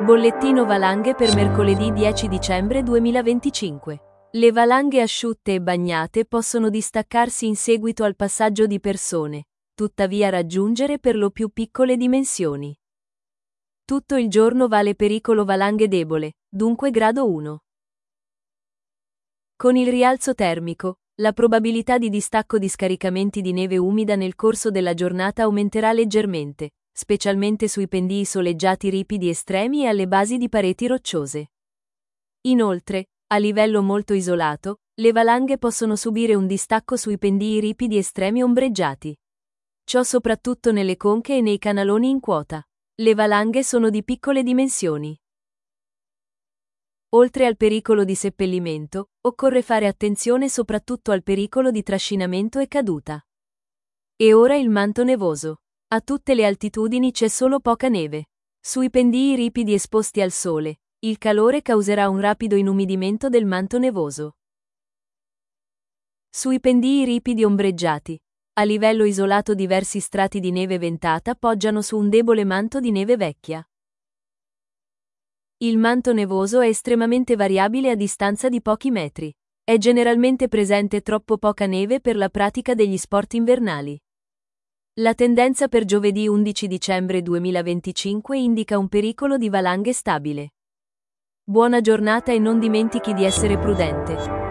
Bollettino valanghe per mercoledì 10 dicembre 2025. Le valanghe asciutte e bagnate possono distaccarsi in seguito al passaggio di persone, tuttavia raggiungere per lo più piccole dimensioni. Tutto il giorno vale pericolo valanghe debole, dunque grado 1. Con il rialzo termico, la probabilità di distacco di scaricamenti di neve umida nel corso della giornata aumenterà leggermente, specialmente sui pendii soleggiati ripidi estremi e alle basi di pareti rocciose. Inoltre, a livello molto isolato, le valanghe possono subire un distacco sui pendii ripidi estremi ombreggiati. Ciò soprattutto nelle conche e nei canaloni in quota. Le valanghe sono di piccole dimensioni. Oltre al pericolo di seppellimento, occorre fare attenzione soprattutto al pericolo di trascinamento e caduta. E ora il manto nevoso. A tutte le altitudini c'è solo poca neve. Sui pendii ripidi esposti al sole, il calore causerà un rapido inumidimento del manto nevoso. Sui pendii ripidi ombreggiati, a livello isolato diversi strati di neve ventata poggiano su un debole manto di neve vecchia. Il manto nevoso è estremamente variabile a distanza di pochi metri. È generalmente presente troppo poca neve per la pratica degli sport invernali. La tendenza per giovedì 11 dicembre 2025 indica un pericolo di valanghe stabile. Buona giornata e non dimentichi di essere prudente.